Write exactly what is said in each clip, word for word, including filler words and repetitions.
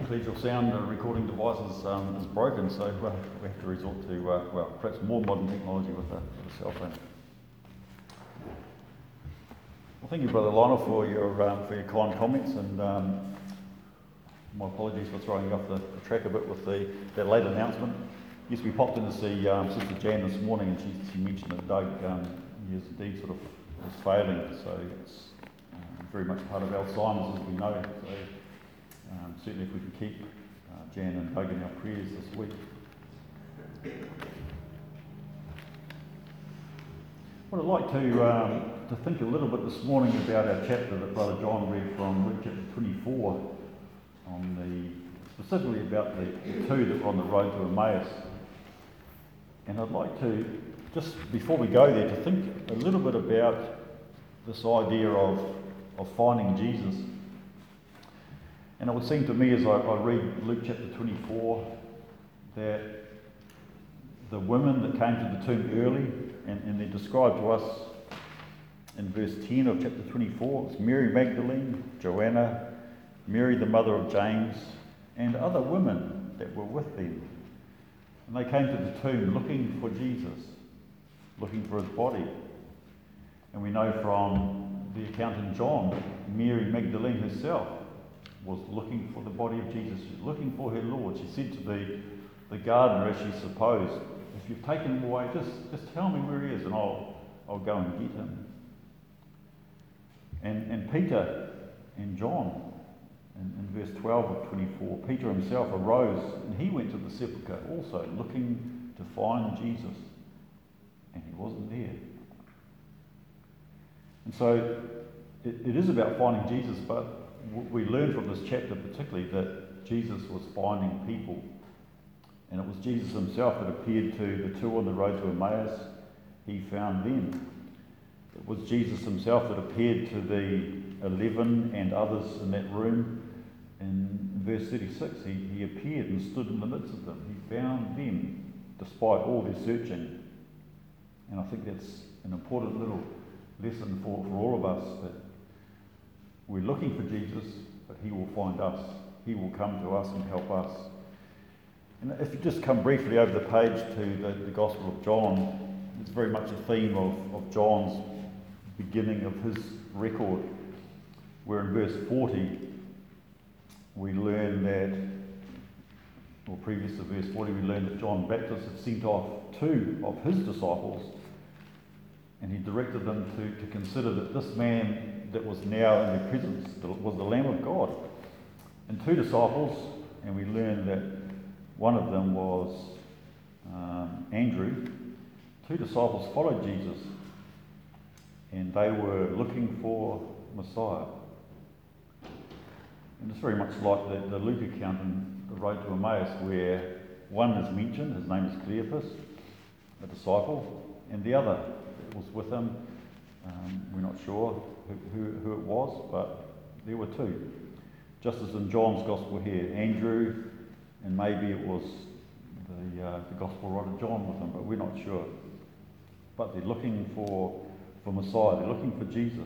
collegial sound uh, recording devices um, is broken, so uh, we have to resort to, uh, well, perhaps more modern technology with a, with a cell phone. Well, thank you, Brother Lionel, for your um, for your kind comments, and um, my apologies for throwing you off the, the track a bit with the that late announcement. Yes, we popped in to see um, Sister Jan this morning, and she, she mentioned that Doug um, he is indeed sort of is failing, so it's um, very much part of Alzheimer's, as we know. So um, certainly, if we can keep uh, Jan and Doug in our prayers this week. What I'd like to um, to think a little bit this morning about our chapter that Brother John read from Luke chapter twenty-four, on the specifically about the, the two that were on the road to Emmaus. And I'd like to, just before we go there, to think a little bit about this idea of, of finding Jesus. And it would seem to me as I, I read Luke chapter twenty-four that the women that came to the tomb early, and, and they're described to us in verse ten of chapter twenty-four, it's Mary Magdalene, Joanna, Mary the mother of James, and other women that were with them. And they came to the tomb looking for Jesus, looking for his body. And we know from the account in John, Mary Magdalene herself was looking for the body of Jesus. She was looking for her Lord. She said to the, the gardener, as she supposed, if you've taken him away, just, just tell me where he is and I'll, I'll go and get him. And, and Peter and John, in, in verse twelve of twenty-four, Peter himself arose and he went to the sepulchre also, looking to find Jesus. And he wasn't there. And so it, it is about finding Jesus, but we learn from this chapter particularly that Jesus was finding people. And it was Jesus himself that appeared to the two on the road to Emmaus. He found them. It was Jesus himself that appeared to the eleven and others in that room. In verse thirty-six, he, he appeared and stood in the midst of them. He found them despite all their searching. And I think that's an important little lesson for, for all of us, that we're looking for Jesus, but he will find us. He will come to us and help us. And if you just come briefly over the page to the, the Gospel of John, it's very much a theme of, of John's beginning of his record, where in verse forty we learn that, or previous to verse forty, we learn that John Baptist had sent off two of his disciples, and he directed them to, to consider that this man that was now in their presence was the Lamb of God. And two disciples, and we learn that one of them was um, Andrew. Two disciples followed Jesus, and they were looking for Messiah. And it's very much like the, the Luke account in the road to Emmaus, where one is mentioned, his name is Cleopas, a disciple, and the other that was with him, um, we're not sure who, who, who it was, but there were two. Just as in John's Gospel here, Andrew, and maybe it was the, uh, the Gospel writer John with him, but we're not sure. But they're looking for, for Messiah, they're looking for Jesus.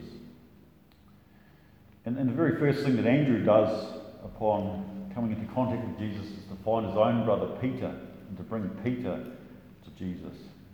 And, and the very first thing that Andrew does upon coming into contact with Jesus is to find his own brother Peter and to bring Peter to Jesus.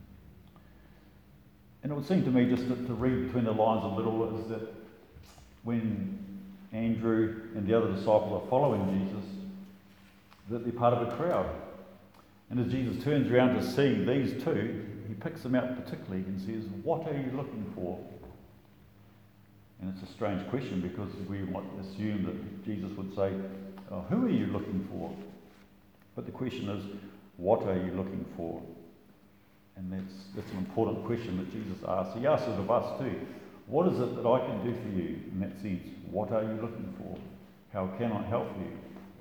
And it would seem to me, just to, to read between the lines a little, is that when Andrew and the other disciple are following Jesus, that they're part of a crowd. And as Jesus turns around to see these two, he picks them out particularly and says, "What are you looking for?" And it's a strange question, because we might assume that Jesus would say, oh, "Who are you looking for?" But the question is, what are you looking for? And that's, that's an important question that Jesus asks. He asks it of us too. What is it that I can do for you? In that sense, what are you looking for? How can I help you?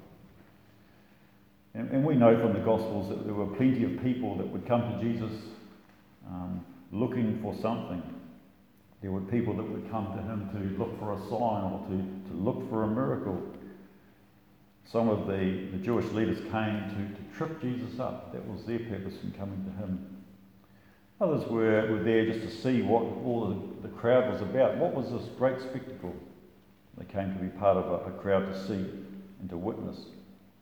And, and we know from the Gospels that there were plenty of people that would come to Jesus um, looking for something. There were people that would come to him to look for a sign or to, to look for a miracle. Some of the, the Jewish leaders came to, to trip Jesus up. That was their purpose in coming to him. Others were, were there just to see what all the, the crowd was about. What was this great spectacle? They came to be part of a, a crowd to see and to witness.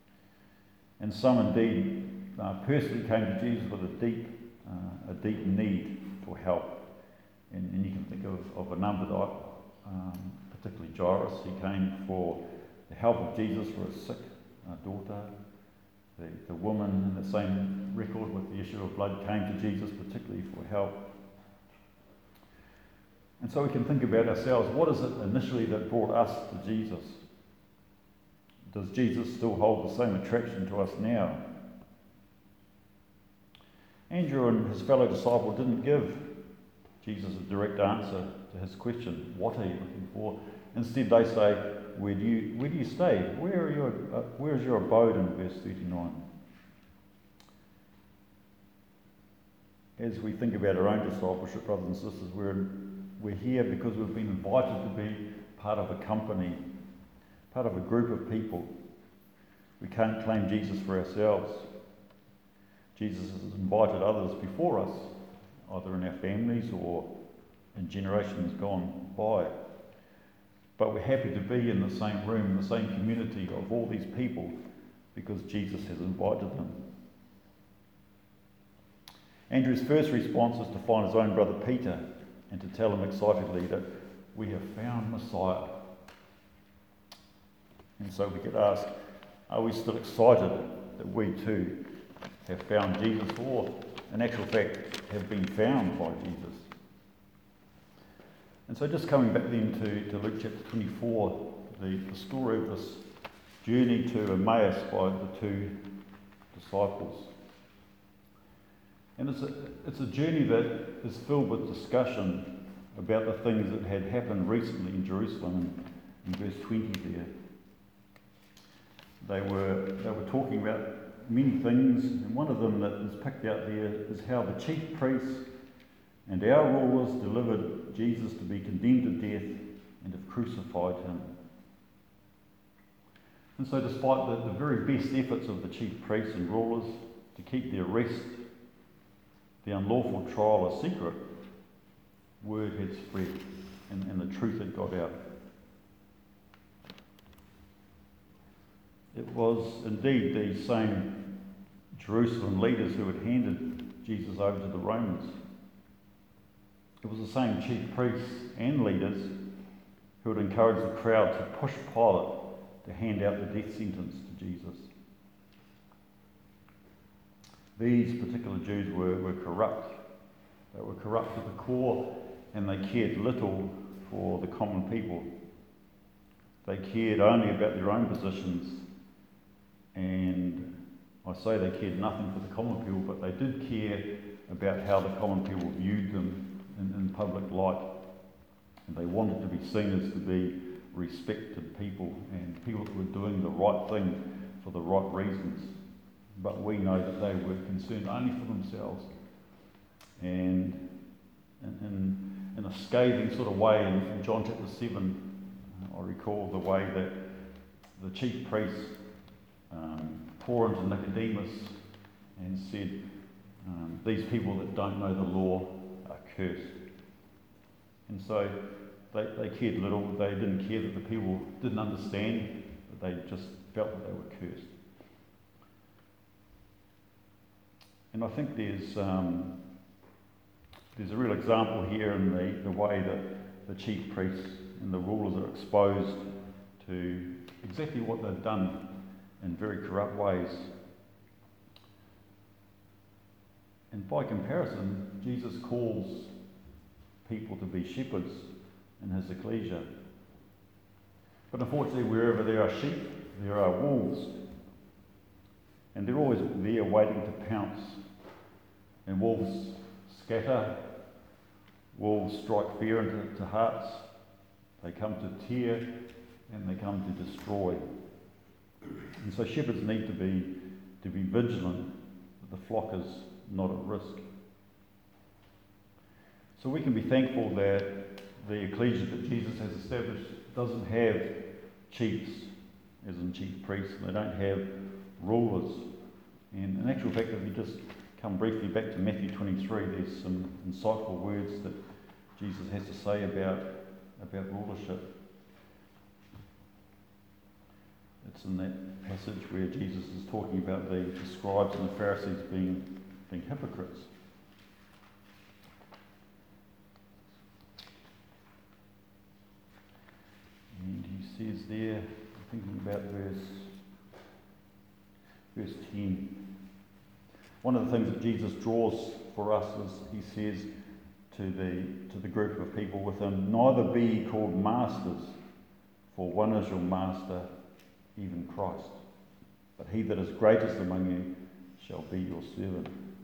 And some indeed uh, personally came to Jesus with a deep, uh, a deep need for help. And, and you can think of, of a number that, um, particularly Jairus, he came for the help of Jesus for a sick uh, daughter. The, the woman in the same record with the issue of blood came to Jesus particularly for help. And so we can think about ourselves, what is it initially that brought us to Jesus? Does Jesus still hold the same attraction to us now? Andrew and his fellow disciple didn't give Jesus a direct answer to his question, what are you looking for? Instead they say, where do you, where do you stay? Where, are your, uh, where is your abode in verse thirty-nine? As we think about our own discipleship, brothers and sisters, we're, we're here because we've been invited to be part of a company, part of a group of people. We can't claim Jesus for ourselves. Jesus has invited others before us, either in our families or in generations gone by. But we're happy to be in the same room, in the same community of all these people, because Jesus has invited them. Andrew's first response is to find his own brother Peter and to tell him excitedly that we have found Messiah. And so we could ask, are we still excited that we too have found Jesus, or in actual fact have been found by Jesus? And so just coming back then to, to Luke chapter twenty-four, the, the story of this journey to Emmaus by the two disciples. And it's a, it's a journey that is filled with discussion about the things that had happened recently in Jerusalem in, in verse twenty there. They were, they were talking about many things, and one of them that is picked out there is how the chief priests and our rulers delivered Jesus to be condemned to death and have crucified him. And so despite the, the very best efforts of the chief priests and rulers to keep the arrest, the unlawful trial a secret, word had spread and, and the truth had got out. It was indeed these same Jerusalem leaders who had handed Jesus over to the Romans. It was the same chief priests and leaders who had encouraged the crowd to push Pilate to hand out the death sentence to Jesus. These particular Jews were, were corrupt. They were corrupt to the core, and they cared little for the common people. They cared only about their own positions, and I say they cared nothing for the common people, but they did care about how the common people viewed them in, in public light. And they wanted to be seen as to be respected people and people that were doing the right thing for the right reasons. But we know that they were concerned only for themselves. And in, in a scathing sort of way, in John chapter seven, I recall the way that the chief priests um, poured into Nicodemus and said, um, these people that don't know the law are cursed. And so they, they cared little. They didn't care that the people didn't understand, but they just felt that they were cursed. And I think there's um, there's a real example here in the, the way that the chief priests and the rulers are exposed to exactly what they've done in very corrupt ways. And by comparison, Jesus calls people to be shepherds in his ecclesia. But unfortunately, wherever there are sheep, there are wolves. And they're always there waiting to pounce. And wolves scatter, wolves strike fear into to hearts, they come to tear, and they come to destroy. And so shepherds need to be to be vigilant that the flock is not at risk. So we can be thankful that the ecclesia that Jesus has established doesn't have chiefs, as in chief priests, and they don't have rulers. And in actual fact, if you just come briefly back to Matthew twenty-three, there's some insightful words that Jesus has to say about, about rulership. It's in that passage where Jesus is talking about the, the scribes and the Pharisees being, being hypocrites. And he says there, thinking about verse, verse ten, one of the things that Jesus draws for us is, he says to the, to the group of people with him, neither be ye called masters, for one is your master, even Christ. But he that is greatest among you shall be your servant.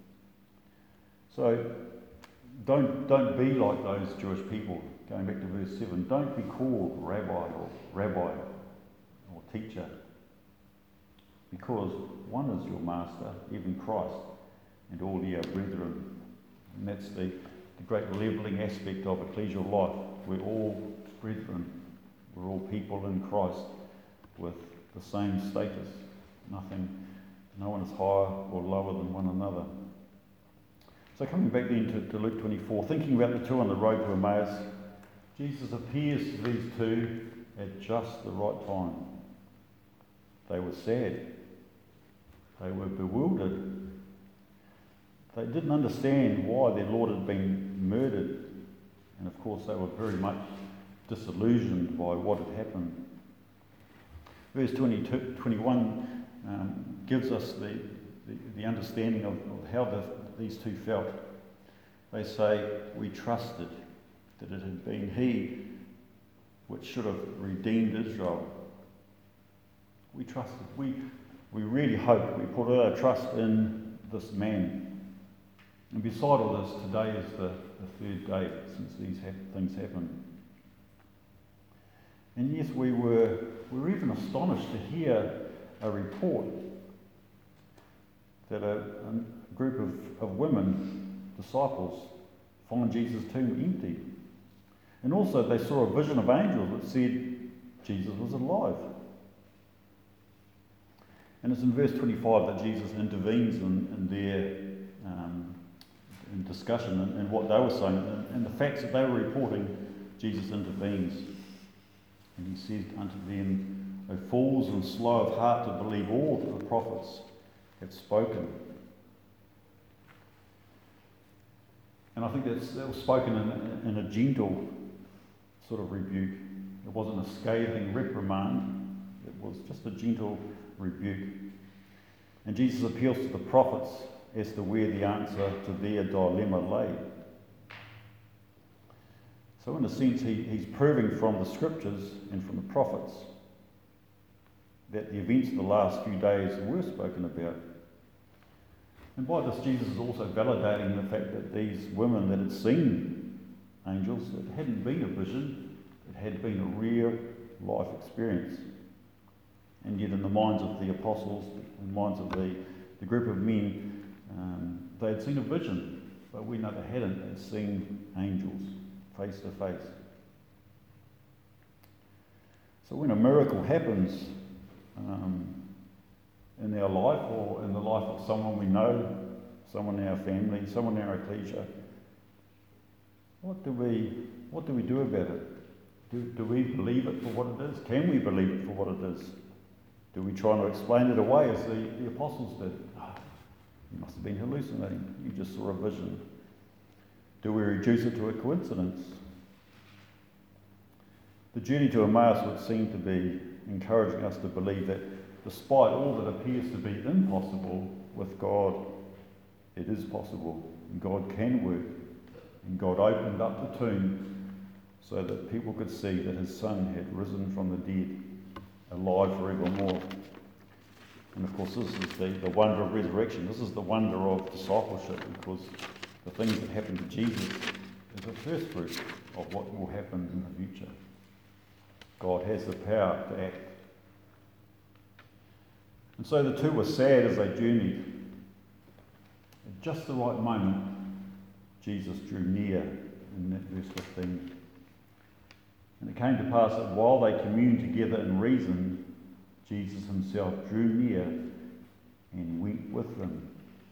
So don't, don't be like those Jewish people. Going back to verse seven, don't be called rabbi or rabbi or teacher, because one is your master, even Christ, and all ye are brethren. And that's the, the great levelling aspect of ecclesial life. We're all brethren. We're all people in Christ with the same status. Nothing, no one is higher or lower than one another. So coming back then to, to Luke twenty-four, thinking about the two on the road to Emmaus, Jesus appears to these two at just the right time. They were sad. They were bewildered. They didn't understand why their Lord had been murdered. And of course they were very much disillusioned by what had happened. Verse twenty-two, twenty-one um, gives us the, the, the understanding of, of how the, these two felt. They say, we trusted that it had been he which should have redeemed Israel. We trusted, we, we really hoped, we put our trust in this man. And beside all this, today is the, the third day since these ha- things happened. And yes, we were, we were even astonished to hear a report that a, a group of, of women, disciples, find Jesus' tomb empty. And also they saw a vision of angels that said Jesus was alive. And it's in verse twenty-five that Jesus intervenes in, in their um, in discussion and, and what they were saying. And, and the facts that they were reporting, Jesus intervenes. And he said unto them, O fools and slow of heart to believe all that the prophets have spoken. And I think that's, that was spoken in, in a gentle sort of rebuke. It wasn't a scathing reprimand. It was just a gentle rebuke. And Jesus appeals to the prophets as to where the answer to their dilemma lay. So in a sense, he, he's proving from the scriptures and from the prophets that the events of the last few days were spoken about. And by this, Jesus is also validating the fact that these women that had seen angels, it hadn't been a vision, it had been a real life experience. And yet in the minds of the apostles, in the minds of the, the group of men, um, they had seen a vision, but we know they hadn't. They'd seen angels face to face. So when a miracle happens um, in our life or in the life of someone we know, someone in our family, someone in our ecclesia, what do we what do we do about it? Do, do we believe it for what it is? Can we believe it for what it is? Do we try to explain it away as the, the apostles did? Oh, you must have been hallucinating. You just saw a vision. Do we reduce it to a coincidence? The journey to Emmaus would seem to be encouraging us to believe that despite all that appears to be impossible with God, it is possible. And God can work. And God opened up the tomb so that people could see that his son had risen from the dead, alive forevermore. And of course this is the, the wonder of resurrection. This is the wonder of discipleship, because the things that happen to Jesus is a first fruit of what will happen in the future. God has the power to act. And so the two were sad as they journeyed. At just the right moment, Jesus drew near in that verse fifteen. And it came to pass that while they communed together and reasoned, Jesus himself drew near and went with them.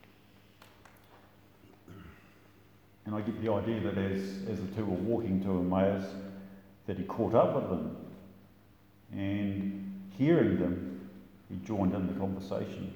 And I get the idea that as, as the two were walking to Emmaus, that he caught up with them. And hearing them, he joined in the conversation.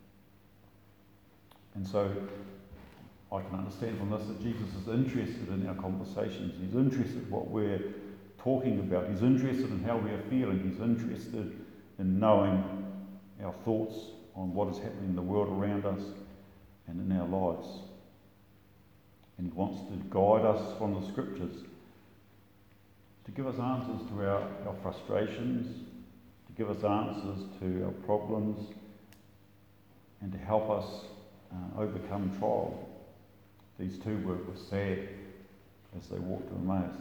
And so I can understand from this that Jesus is interested in our conversations. He's interested in what we're talking about. He's interested in how we are feeling. He's interested in knowing our thoughts on what is happening in the world around us and in our lives. And he wants to guide us from the scriptures, to give us answers to our, our frustrations, to give us answers to our problems, and to help us uh, overcome trial. These two were, were sad as they walked to Emmaus.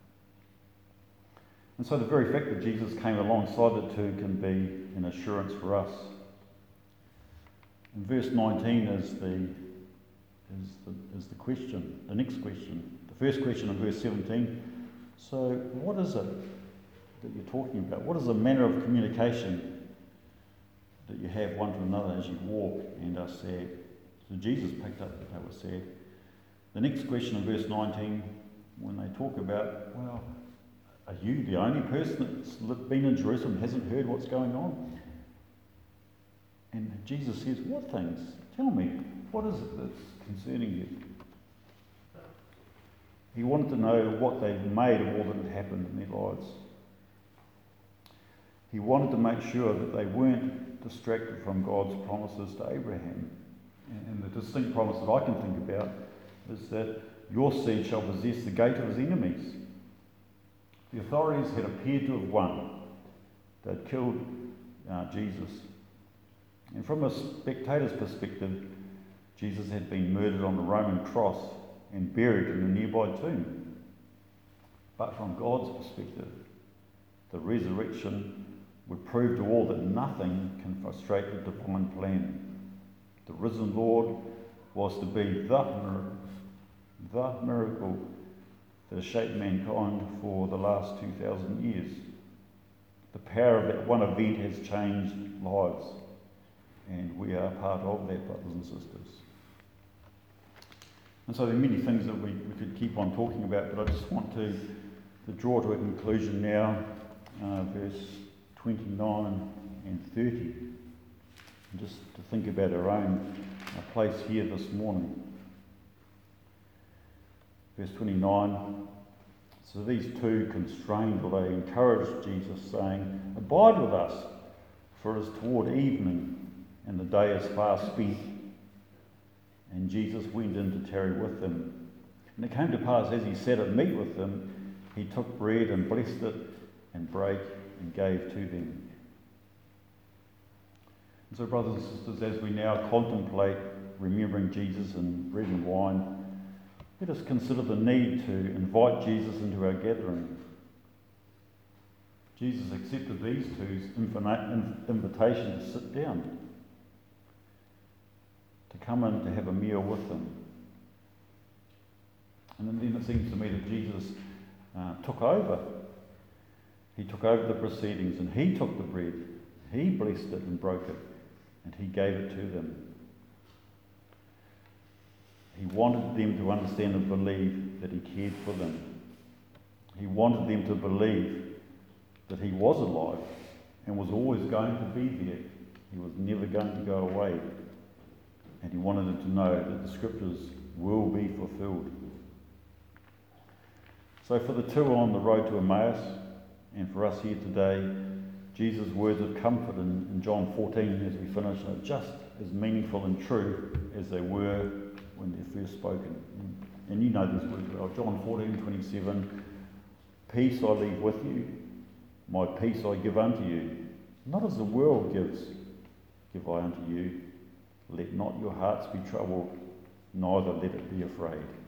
And so the very fact that Jesus came alongside the two can be an assurance for us. And verse nineteen is the, is the, is the question, the next question. The first question in verse seventeen. So what is it that you're talking about? What is the manner of communication that you have one to another as you walk and are sad? So Jesus picked up that they were sad. The next question in verse nineteen, when they talk about, well, are you the only person that's been in Jerusalem and hasn't heard what's going on? And Jesus says, what things? Tell me, what is it that's concerning you? He wanted to know what they'd made of all that had happened in their lives. He wanted to make sure that they weren't distracted from God's promises to Abraham. And the distinct promise that I can think about is that your seed shall possess the gate of his enemies. The authorities had appeared to have won. They'd killed uh, Jesus. And from a spectator's perspective, Jesus had been murdered on the Roman cross and buried in a nearby tomb. But from God's perspective, the resurrection would prove to all that nothing can frustrate the divine plan. The risen Lord was to be the miracle, the miracle that has shaped mankind for the last two thousand years. The power of that one event has changed lives, and we are part of that, brothers and sisters. And so there are many things that we, we could keep on talking about, but I just want to, to draw to a conclusion now, uh, verse twenty-nine and thirty, and just to think about our own uh, place here this morning. Verse twenty-nine, so these two constrained, or they encouraged Jesus, saying, abide with us, for it is toward evening, and the day is far spent. And Jesus went in to tarry with them. And it came to pass, as he sat at meat with them, he took bread and blessed it, and brake and gave to them. And so, brothers and sisters, as we now contemplate remembering Jesus and bread and wine, let us consider the need to invite Jesus into our gathering. Jesus accepted these two's invitation to sit down, to come in to have a meal with them. And then it seems to me that Jesus uh, took over. He took over the proceedings, and he took the bread, he blessed it and broke it, and he gave it to them. He wanted them to understand and believe that he cared for them. He wanted them to believe that he was alive and was always going to be there. He was never going to go away. And he wanted them to know that the scriptures will be fulfilled. So for the two on the road to Emmaus, and for us here today, Jesus' words of comfort in, in John fourteen as we finish are just as meaningful and true as they were when they're first spoken. And, and you know these words well. John fourteen twenty-seven, peace I leave with you, my peace I give unto you. Not as the world gives, give I unto you. Let not your hearts be troubled, neither let it be afraid.